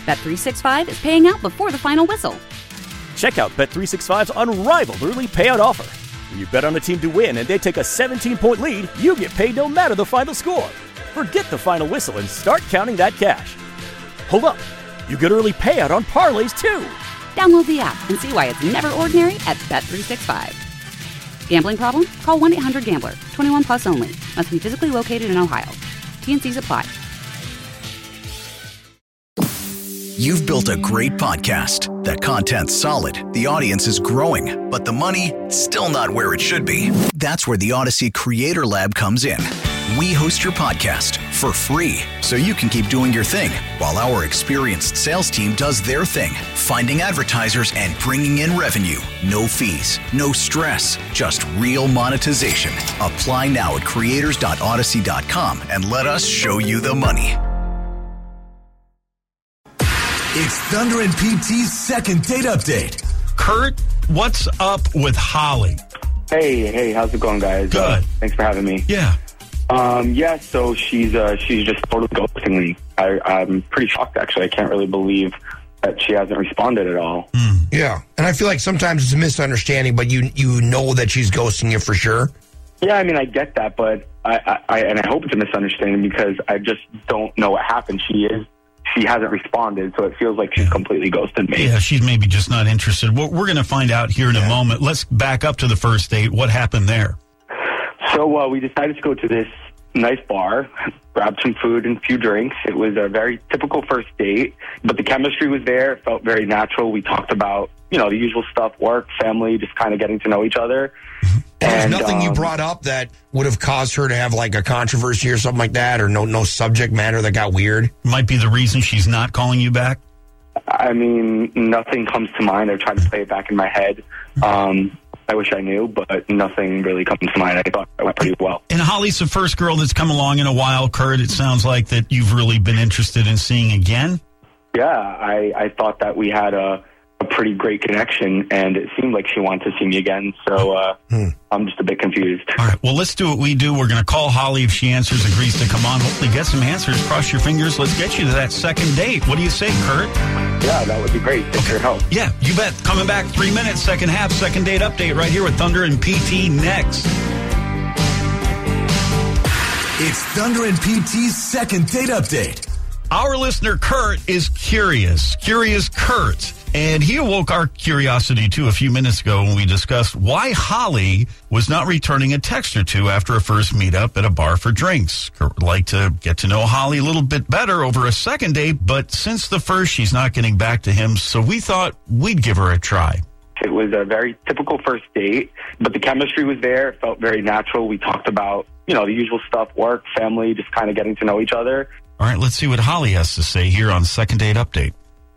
Bet365 is paying out before the final whistle. Check out Bet365's unrivaled early payout offer. When you bet on a team to win and they take a 17-point lead, you get paid no matter the final score. Forget the final whistle and start counting that cash. Hold up. You get early payout on parlays, too. Download the app and see why it's never ordinary at Bet365. Gambling problem? Call 1-800-GAMBLER. 21 plus only. Must be physically located in Ohio. T&Cs apply. You've built a great podcast. The content's solid, the audience is growing, but the money, still not where it should be. That's where the Odyssey Creator Lab comes in. We host your podcast for free, so you can keep doing your thing, while our experienced sales team does their thing, finding advertisers and bringing in revenue. No fees, no stress, just real monetization. Apply now at creators.odyssey.com and let us show you the money. It's Thunder and PT's second date update. Kurt, what's up with Holly? Hey, how's it going, guys? Good. Thanks for having me. Yeah. So she's just totally ghosting me. I'm pretty shocked, actually. I can't really believe that she hasn't responded at all. Yeah, and I feel like sometimes it's a misunderstanding, but you know that she's ghosting you for sure. Yeah, I mean, I get that, but I hope it's a misunderstanding because I just don't know what happened. She hasn't responded, so it feels like she's completely ghosted me. Yeah, she's maybe just not interested. We're going to find out here in a moment. Let's back up to the first date. What happened there? So we decided to go to this nice bar, grab some food and a few drinks. It was a very typical first date, but the chemistry was there. It felt very natural. We talked about, the usual stuff, work, family, just kind of getting to know each other. And there's nothing you brought up that would have caused her to have like a controversy or something like that, or no subject matter that got weird? Might be the reason she's not calling you back? I mean, nothing comes to mind. I tried to play it back in my head. I wish I knew, but nothing really comes to mind. I thought it went pretty well. And Holly's the first girl that's come along in a while, Kurt. It sounds like that you've really been interested in seeing again. Yeah, I thought that we had a pretty great connection, and it seemed like she wanted to see me again, so I'm just a bit confused. All right, well, let's do what we do. We're going to call Holly. If she answers, agrees to come on, hopefully get some answers. Cross your fingers. Let's get you to that second date. What do you say, Kurt? Yeah, that would be great. Thanks for your help. Yeah, you bet. Coming back 3 minutes, second half, second date update right here with Thunder and PT next. It's Thunder and PT's second date update. Our listener, Kurt, is curious Kurt. And he awoke our curiosity, too, a few minutes ago when we discussed why Holly was not returning a text or two after a first meetup at a bar for drinks. Kurt would like to get to know Holly a little bit better over a second date, but since the first, she's not getting back to him, so we thought we'd give her a try. It was a very typical first date, but the chemistry was there. It felt very natural. We talked about, the usual stuff, work, family, just kind of getting to know each other. All right, let's see what Holly has to say here on Second Date Update.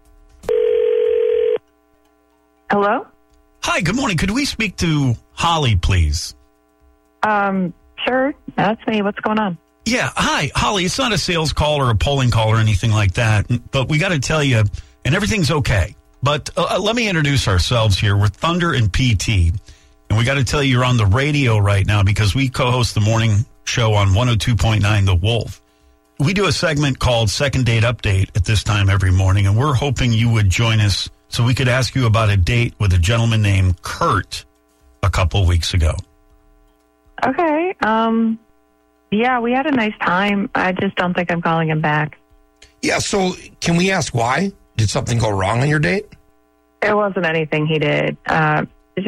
Hello? Hi, good morning. Could we speak to Holly, please? Sure. That's me. What's going on? Yeah, hi, Holly. It's not a sales call or a polling call or anything like that, but we got to tell you, and everything's okay. But let me introduce ourselves here. We're Thunder and PT, and we got to tell you you're on the radio right now because we co-host the morning show on 102.9 The Wolf. We do a segment called Second Date Update at this time every morning, and we're hoping you would join us so we could ask you about a date with a gentleman named Kurt a couple weeks ago. Okay. Yeah, we had a nice time. I just don't think I'm calling him back. Yeah, so can we ask why? Did something go wrong on your date? It wasn't anything he did. Can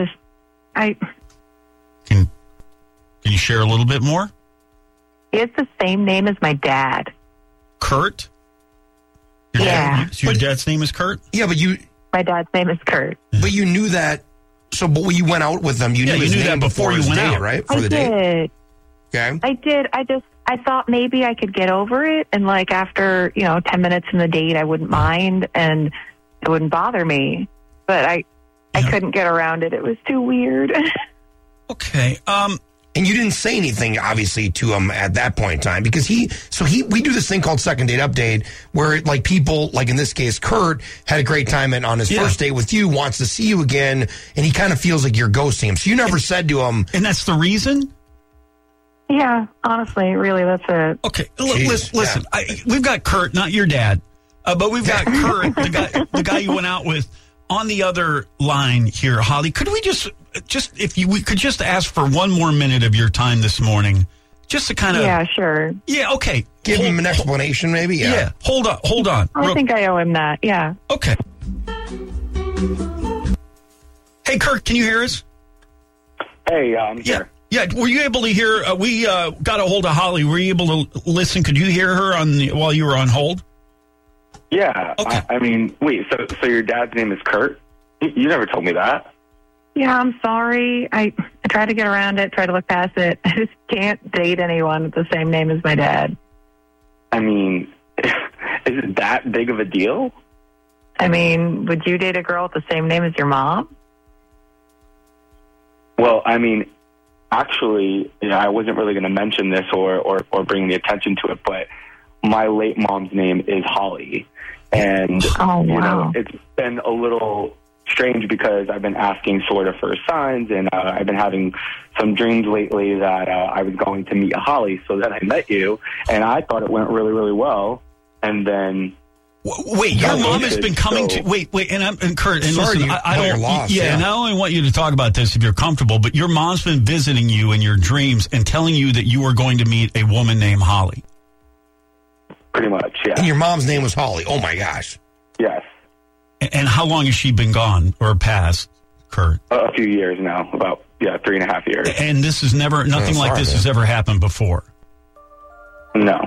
you share a little bit more? He has the same name as my dad. Kurt? Your dad's name is Kurt? Yeah, but my dad's name is Kurt. But you knew that. So, but when you went out with them, you knew his name that before you went out, right? I did. Okay. I did. I thought maybe I could get over it, and like after 10 minutes in the date, I wouldn't mind, and it wouldn't bother me. But I couldn't get around it. It was too weird. Okay. And you didn't say anything, obviously, to him at that point in time because we do this thing called Second Date Update where like people, like in this case, Kurt had a great time on his first date with you, wants to see you again, and he kind of feels like you're ghosting him. So you never said to him. And that's the reason? Yeah, honestly, really, that's it. Okay, listen, we've got Kurt, not your dad. But we've got Kurt, the guy you went out with, on the other line here. Holly, could we just if we could just ask for one more minute of your time this morning, just to kind of... Yeah, sure. Yeah, okay. Give him an explanation, maybe? Yeah. Hold on. I think I owe him that, yeah. Okay. Hey, Kurt, can you hear us? Hey, I'm here. Yeah, were you able to hear? We got a hold of Holly. Were you able to listen? Could you hear her while you were on hold? Yeah. Okay. I mean, wait, so your dad's name is Kurt? You never told me that. Yeah, I'm sorry. I tried to get around it, try to look past it. I just can't date anyone with the same name as my dad. I mean, is it that big of a deal? I mean, would you date a girl with the same name as your mom? Well, I mean, actually, I wasn't really going to mention this or bring the attention to it, but my late mom's name is Holly. And, it's been a little strange because I've been asking sort of for signs, and I've been having some dreams lately that I was going to meet a Holly. So then I met you, and I thought it went really, really well. And then... Wait, your mom has been coming to... Wait, and Kurt, and sorry, listen, I don't... you're lost, and I only want you to talk about this if you're comfortable, but your mom's been visiting you in your dreams and telling you that you are going to meet a woman named Holly. Pretty much, yeah. And your mom's name was Holly. Oh, my gosh. Yes. And how long has she been gone or passed, Kurt? A few years now, about 3.5 years. And this is nothing like this has ever happened before. No.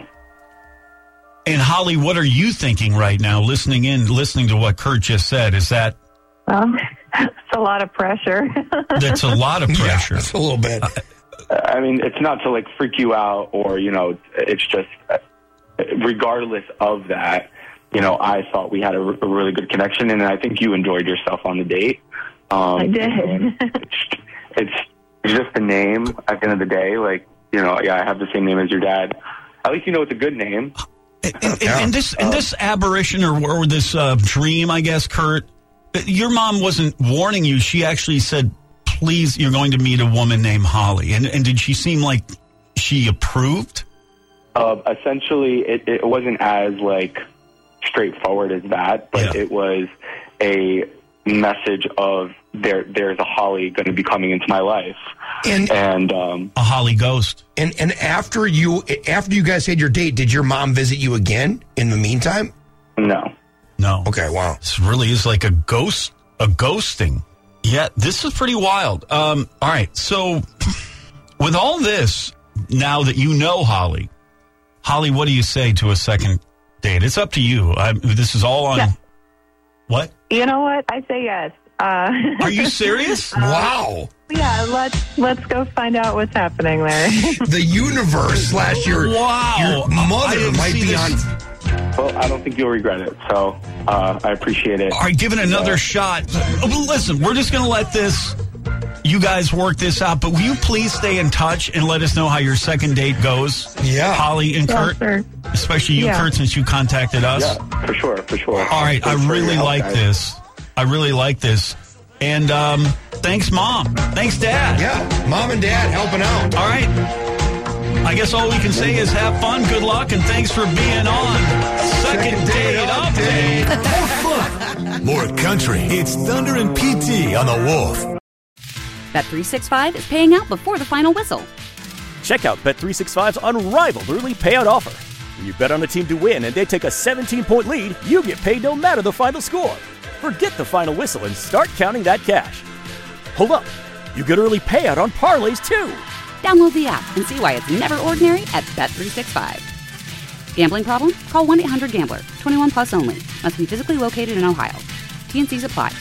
And Holly, what are you thinking right now, listening to what Kurt just said? Is that... It's a lot of pressure. That's a lot of pressure. Yeah, it's a little bit. I mean, it's not to, freak you out or, it's just, regardless of that, I thought we had a really good connection, and I think you enjoyed yourself on the date. I did. It's just a name at the end of the day. I have the same name as your dad. At least it's a good name. And this aberration or this dream, I guess, Kurt, your mom wasn't warning you. She actually said, please, you're going to meet a woman named Holly. And did she seem like she approved? Essentially, it wasn't as, straightforward as that, but it was a message of there's a Holly going to be coming into my life. And a Holly ghost. And after you guys had your date, did your mom visit you again in the meantime? No. Okay, wow. This really is like a ghosting. Yeah, this is pretty wild. All right, so with all this, now that you know Holly, what do you say to a second date? It's up to you. This is all on... Yeah. What? You know what? I say yes. Are you serious? Wow. Yeah, let's go find out what's happening there. The universe / your mother might be on... Well, I don't think you'll regret it, so I appreciate it. All right, give it another shot. Listen, we're just going to let you guys work this out, but will you please stay in touch and let us know how your second date goes? Yeah. Holly and Kurt, sure. Especially you, Kurt, since you contacted us. Yeah, for sure. All right, I really like this. And thanks, Mom. Thanks, Dad. Yeah, Mom and Dad helping out. All right. I guess all we can say is have fun, good luck, and thanks for being on Second Date Update. More fun, more country. It's Thunder and PT on the Wolf. Bet365 is paying out before the final whistle. Check out Bet365's unrivaled early payout offer. When you bet on a team to win and they take a 17-point lead, you get paid no matter the final score. Forget the final whistle and start counting that cash. Hold up. You get early payout on parlays, too. Download the app and see why it's never ordinary at Bet365. Gambling problem? Call 1-800-GAMBLER. 21 plus only. Must be physically located in Ohio. T&Cs apply.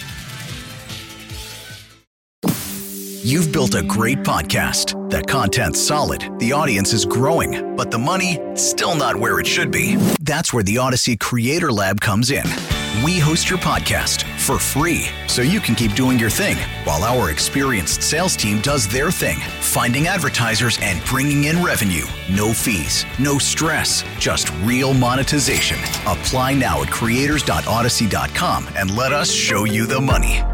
You've built a great podcast. That content's solid. The audience is growing. But the money, still not where it should be. That's where the Odyssey Creator Lab comes in. We host your podcast for free so you can keep doing your thing while our experienced sales team does their thing, finding advertisers and bringing in revenue. No fees, no stress, just real monetization. Apply now at creators.odyssey.com and let us show you the money.